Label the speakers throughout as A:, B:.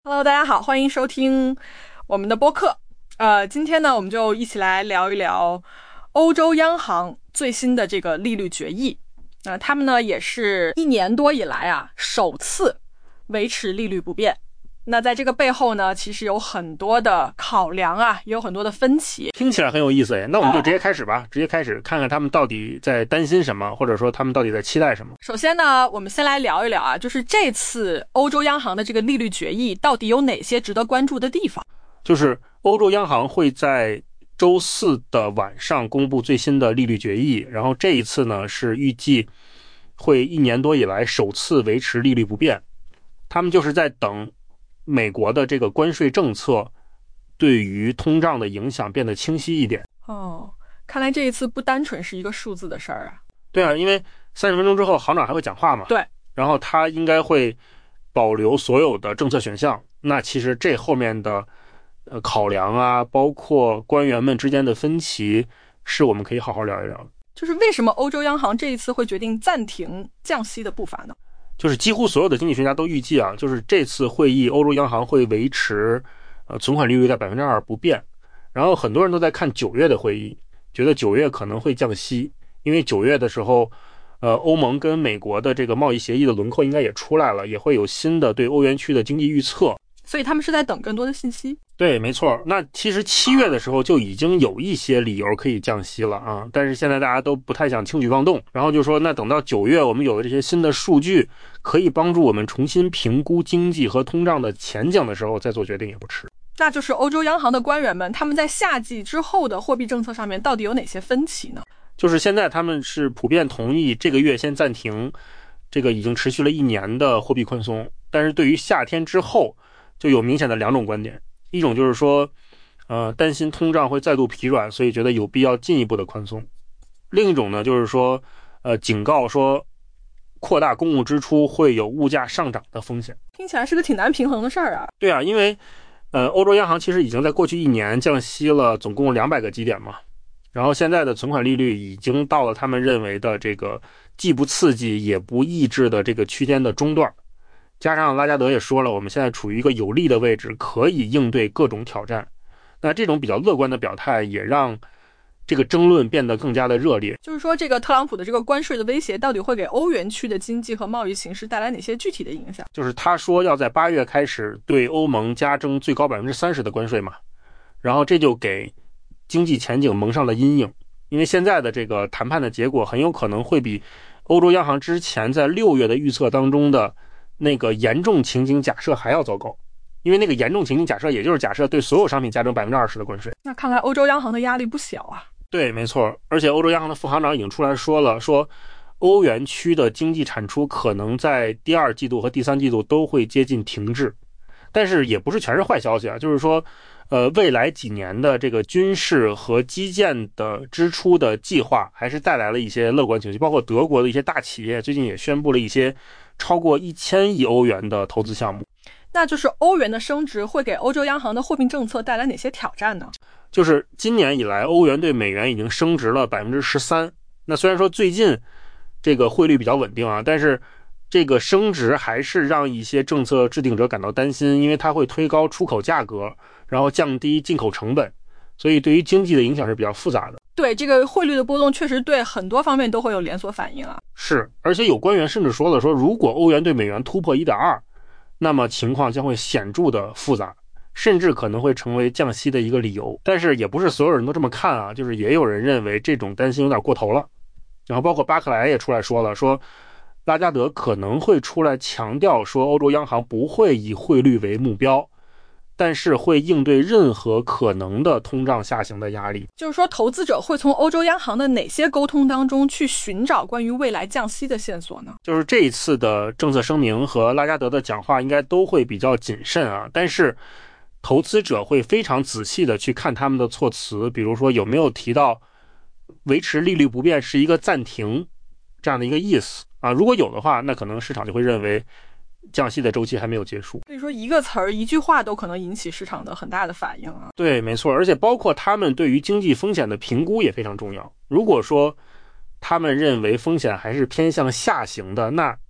A: Hello， 大家好，欢迎收听我们的播客。今天呢，我们就一起来聊一聊欧洲央行最新的这个利率决议。他们呢也是1年多以来首次维持利率不变。那在这个背后呢，其实有很多的考量也有很多的分歧。
B: 听起来很有意思那我们就直接开始吧，直接开始看看他们到底在担心什么，或者说他们到底在期待什么。
A: 首先呢，我们先来聊一聊就是这次欧洲央行的这个利率决议到底有哪些值得关注的地方。
B: 就是欧洲央行会在周四的晚上公布最新的利率决议，然后这一次呢是预计会1年多以来首次维持利率不变。他们就是在等美国的这个关税政策对于通胀的影响变得清晰一点。
A: 看来这一次不单纯是一个数字的事儿
B: 对因为30分钟之后行长还会讲话嘛。
A: 对，
B: 然后他应该会保留所有的政策选项。那其实这后面的考量包括官员们之间的分歧，是我们可以好好聊一聊。
A: 就是为什么欧洲央行这一次会决定暂停降息的步伐呢？
B: 就是几乎所有的经济学家都预计就是这次会议欧洲央行会维持存款利率在 2% 不变。然后很多人都在看9月的会议，觉得9月可能会降息，因为9月的时候欧盟跟美国的这个贸易协议的轮廓应该也出来了，也会有新的对欧元区的经济预测，
A: 所以他们是在等更多的信息。
B: 对，没错。那其实7月的时候就已经有一些理由可以降息了但是现在大家都不太想轻举妄动，然后就说那等到9月我们有了这些新的数据，可以帮助我们重新评估经济和通胀的前景的时候再做决定也不迟。
A: 那就是欧洲央行的官员们，他们在夏季之后的货币政策上面到底有哪些分歧呢？
B: 就是现在他们是普遍同意这个月先暂停这个已经持续了1年的货币宽松，但是对于夏天之后就有明显的2种观点。一种就是说担心通胀会再度疲软，所以觉得有必要进一步的宽松。另一种呢就是说警告说扩大公共支出会有物价上涨的风险。
A: 听起来是个挺难平衡的事儿
B: 对因为欧洲央行其实已经在过去1年降息了总共200个基点嘛，然后现在的存款利率已经到了他们认为的这个既不刺激也不抑制的这个区间的中段。加上拉加德也说了，我们现在处于一个有利的位置，可以应对各种挑战。那这种比较乐观的表态也让这个争论变得更加的热烈。
A: 就是说这个特朗普的这个关税的威胁到底会给欧元区的经济和贸易形势带来哪些具体的影响？
B: 就是他说要在8月开始对欧盟加征最高 30% 的关税嘛，然后这就给经济前景蒙上了阴影。因为现在的这个谈判的结果很有可能会比欧洲央行之前在6月的预测当中的那个严重情景假设还要糟糕。因为那个严重情景假设也就是假设对所有商品加征 20% 的关税。
A: 那看来欧洲央行的压力不小
B: 对，没错。而且欧洲央行的副行长已经出来说了，说欧元区的经济产出可能在第2季度和第3季度都会接近停滞。但是也不是全是坏消息就是说未来几年的这个军事和基建的支出的计划还是带来了一些乐观情绪，包括德国的一些大企业最近也宣布了一些超过1000亿欧元的投资项目。
A: 那就是欧元的升值会给欧洲央行的货币政策带来哪些挑战呢？
B: 就是今年以来欧元对美元已经升值了 13%。 那虽然说最近这个汇率比较稳定但是这个升值还是让一些政策制定者感到担心，因为它会推高出口价格，然后降低进口成本，所以对于经济的影响是比较复杂的。
A: 对，这个汇率的波动确实对很多方面都会有连锁反应
B: 是，而且有官员甚至说了，说如果欧元对美元突破 1.2， 那么情况将会显著的复杂，甚至可能会成为降息的一个理由。但是也不是所有人都这么看就是也有人认为这种担心有点过头了。然后包括巴克莱也出来说了，说拉加德可能会出来强调说欧洲央行不会以汇率为目标，但是会应对任何可能的通胀下行的压力。
A: 就是说投资者会从欧洲央行的哪些沟通当中去寻找关于未来降息的线索呢？
B: 就是这一次的政策声明和拉加德的讲话应该都会比较谨慎但是投资者会非常仔细的去看他们的措辞，比如说有没有提到维持利率不变是一个暂停这样的一个意思如果有的话，那可能市场就会认为降息的周期还没有结束。
A: 所以说一个词儿一句话都可能引起市场的很大的反应
B: 对，没错。而且包括他们对于经济风险的评估也非常重要。如果说他们认为风险还是偏向下行的，那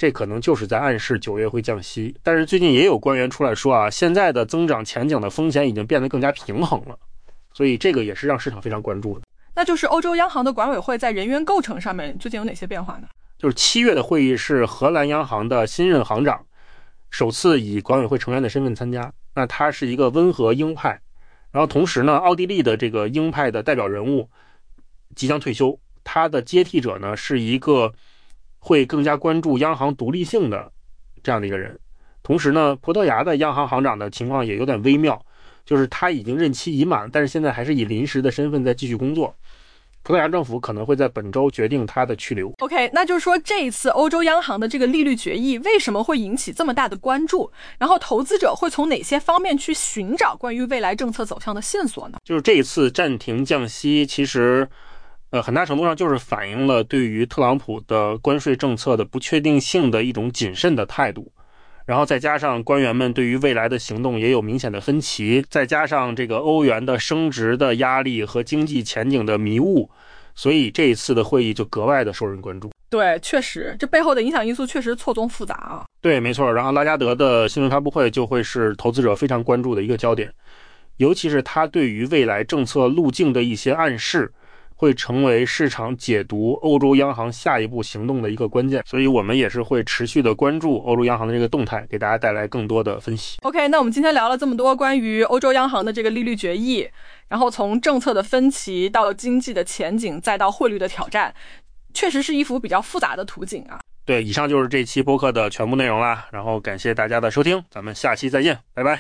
B: 这可能就是在暗示9月会降息。但是最近也有官员出来说啊，现在的增长前景的风险已经变得更加平衡了，所以这个也是让市场非常关注的。
A: 那就是欧洲央行的管委会在人员构成上面最近有哪些变化呢？
B: 就是7月的会议是荷兰央行的新任行长首次以管委会成员的身份参加，那他是一个温和鹰派，然后同时呢，奥地利的这个鹰派的代表人物即将退休，他的接替者呢是一个会更加关注央行独立性的这样的一个人。同时呢，葡萄牙的央行行长的情况也有点微妙，就是他已经任期已满，但是现在还是以临时的身份在继续工作。葡萄牙政府可能会在本周决定他的去留。
A: OK， 那就是说这一次欧洲央行的这个利率决议为什么会引起这么大的关注，然后投资者会从哪些方面去寻找关于未来政策走向的线索呢？
B: 就是这一次暂停降息其实很大程度上就是反映了对于特朗普的关税政策的不确定性的一种谨慎的态度，然后再加上官员们对于未来的行动也有明显的分歧，再加上这个欧元的升值的压力和经济前景的迷雾，所以这一次的会议就格外的受人关注。
A: 对，确实这背后的影响因素确实错综复杂啊。
B: 对，没错。然后拉加德的新闻发布会就会是投资者非常关注的一个焦点，尤其是他对于未来政策路径的一些暗示会成为市场解读欧洲央行下一步行动的一个关键，所以我们也是会持续的关注欧洲央行的这个动态，给大家带来更多的分析。
A: OK， 那我们今天聊了这么多关于欧洲央行的这个利率决议，然后从政策的分歧到经济的前景再到汇率的挑战，确实是一幅比较复杂的图景啊。
B: 对，以上就是这期播客的全部内容啦，然后感谢大家的收听，咱们下期再见，拜拜。